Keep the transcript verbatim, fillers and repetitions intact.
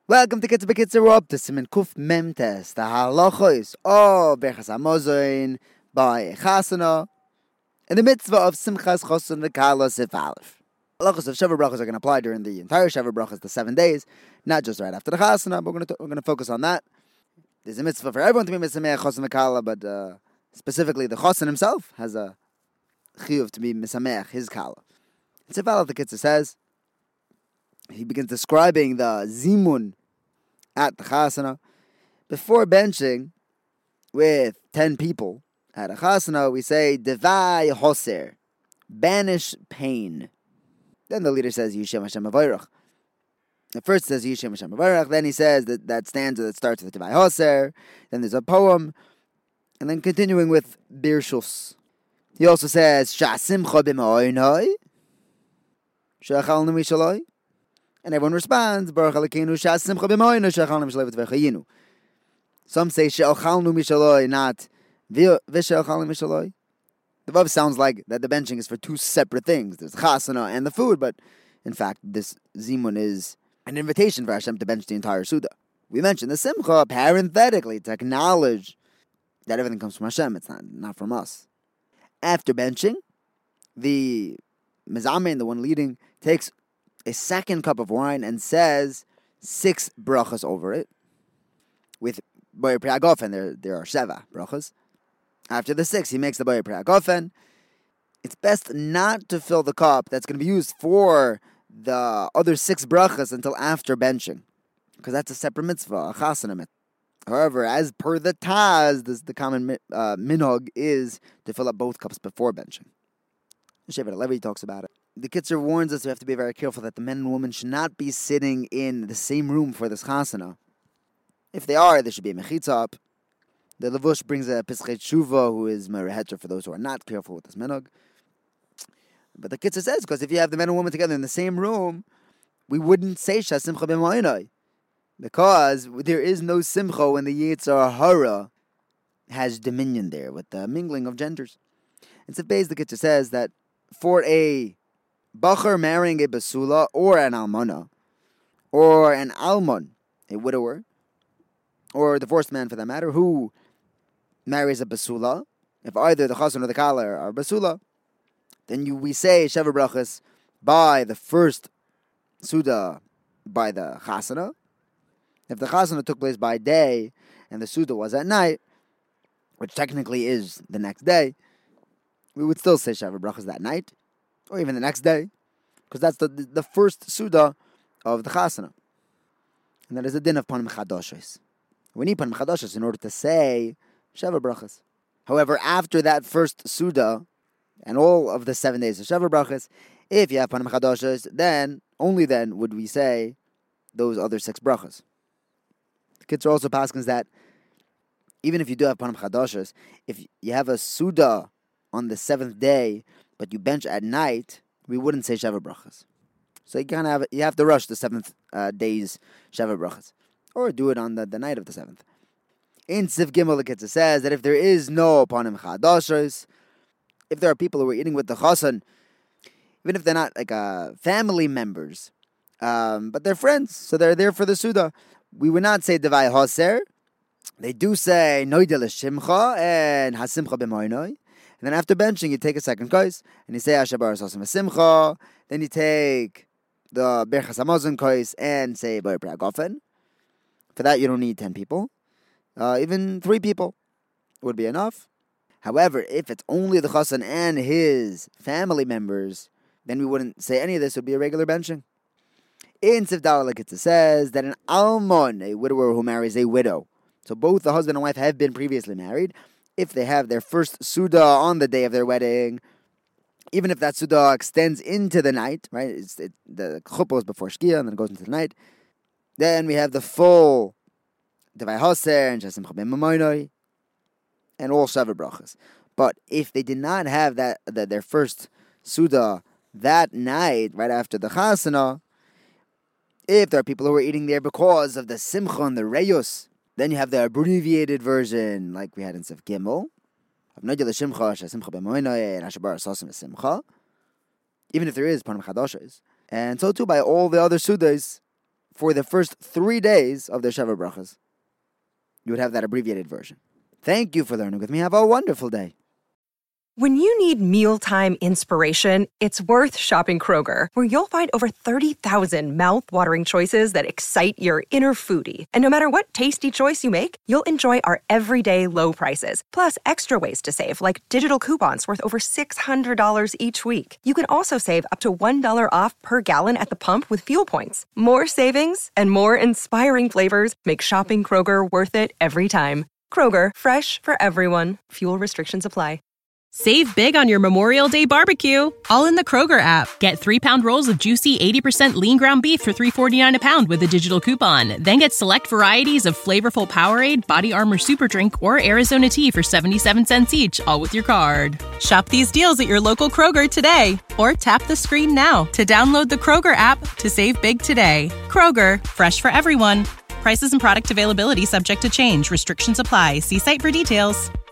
Welcome to Kitzur B'Kitzur. We're up to Siman Kuf Mem Tes, the halachos of Berchas Hamazon by Chasana, in the mitzvah of Simchas Chosun V'Kala Sif Aleph. Halachos of Shavuot brachos are going to apply during the entire Shavuot brachos, the seven days, not just right after the Chasana, but we're going to we're going to focus on that. There's a mitzvah for everyone to be Misameach Chosun V'Kala, but uh, specifically the Chosun himself has a chiyuv to be Misameach, his Kala. Sif Aleph, the Kitzur says, he begins describing the zimun at the chasana. Before benching with ten people at a chasana, we say devai hoser, banish pain. Then the leader says Yishem Hashem Avayrach. At first says Yishem Hashem Avayrach. Then he says that that stanza that starts with devai hoser. Then there's a poem, and then continuing with birshus. He also says shasimcha b'ma'oinai, shachalnu mishaloi. And everyone responds, Baruch Elokeinu she'asimcha b'moinu she'achalnu mishaloi v'tvechayinu. Some say she'achalnu mishaloi, not v'she'achalnu mishaloi. The above sounds like that the benching is for two separate things. There's chasana and the food, but in fact, this zimun is an invitation for Hashem to bench the entire Suda. We mentioned the simcha parenthetically to acknowledge that everything comes from Hashem. It's not, not from us. After benching, the mezamein, the one leading, takes a second cup of wine and says six brachas over it. With Boyer Priagofen, there, there are Sheva brachas. After the six, he makes the Boyer Priagofen. It's best not to fill the cup that's going to be used for the other six brachas until after benching, because that's a separate mitzvah, a chasana mitzvah. However, as per the Taz, this, the common uh, minhag is to fill up both cups before benching. Shevet Levi talks about it. The Kitzur warns us we have to be very careful that the men and women should not be sitting in the same room for this chasana. If they are, there should be a mechitza up. The Levush brings a Pischei Tshuva, who is Merehetra for those who are not careful with this minhag. But the Kitzur says, because if you have the men and women together in the same room, we wouldn't say Shasimcha b'ma'inai, because there is no simcha when the Yetzer Hara has dominion there with the mingling of genders. And Sifbeis, the Kitzur says that for a Bachar marrying a basula or an almana, or an almon, a widower, or a divorced man for that matter, who marries a basula, if either the chasan or the kala are basula, then you, we say Sheva brachas by the first suda by the chasana. If the chasana took place by day and the suda was at night, which technically is the next day, we would still say Sheva brachas that night, or even the next day, because that's the, the the first suda of the chasana, and that is the din of panim chadoshes. We need panim chadoshes in order to say Sheva brachas. However, after that first suda and all of the seven days of Sheva brachas, if you have panim chadoshes, then only then would we say those other six brachas. The Kitzur also paskins that even if you do have panim chadoshes, if you have a suda on the seventh day, but you bench at night, we wouldn't say Sheva brachas. So you kind of have, you have to rush the seventh uh, day's Sheva brachas, or do it on the, the night of the seventh. In Sif Gimel, the Kitzur says that if there is no panim chadashos, if there are people who are eating with the chasan, even if they're not like uh, family members, um, but they're friends, so they're there for the suda, we would not say devai hoser. They do say noidel shimcha and hasimcha b'moinoi. And then after benching, you take a second kais, and you say Asher Baruch Sosim Simcha. Then you take the Berchas Hamazon kais and say Boyer Priagofen. For that, you don't need ten people. Uh, even three people would be enough. However, if it's only the Chassan and his family members, then we wouldn't say any of this. It would be a regular benching. In Sivdal, like it says, that an almon, a widower who marries a widow, so both the husband and wife have been previously married, if they have their first Suda on the day of their wedding, even if that Suda extends into the night, right, it's, it, the chuppah is before Shkia and then it goes into the night, then we have the full Devai Hoser and Shasimcha b'ma'inai and all Sheva brachas. But if they did not have that, the, their first Suda that night, right after the Chasana, if there are people who are eating there because of the Simcha and the Reyus, then you have the abbreviated version, like we had in Sif Gimel, of Noidel Shimcha, Shasimcha b'ma'inai, and Asher Baruch Sosim Simcha, even if there is Panim Chadoshes. And so too by all the other Sudas for the first three days of the Sheva Brachas. You would have that abbreviated version. Thank you for learning with me. Have a wonderful day. When you need mealtime inspiration, it's worth shopping Kroger, where you'll find over thirty thousand mouth-watering choices that excite your inner foodie. And no matter what tasty choice you make, you'll enjoy our everyday low prices, plus extra ways to save, like digital coupons worth over six hundred dollars each week. You can also save up to one dollar off per gallon at the pump with fuel points. More savings and more inspiring flavors make shopping Kroger worth it every time. Kroger, fresh for everyone. Fuel restrictions apply. Save big on your Memorial Day barbecue, all in the Kroger app. Get three-pound rolls of juicy eighty percent lean ground beef for three forty-nine a pound with a digital coupon. Then get select varieties of flavorful Powerade, Body Armor Super Drink, or Arizona tea for seventy-seven cents each, all with your card. Shop these deals at your local Kroger today, or tap the screen now to download the Kroger app to save big today. Kroger, fresh for everyone. Prices and product availability subject to change. Restrictions apply. See site for details.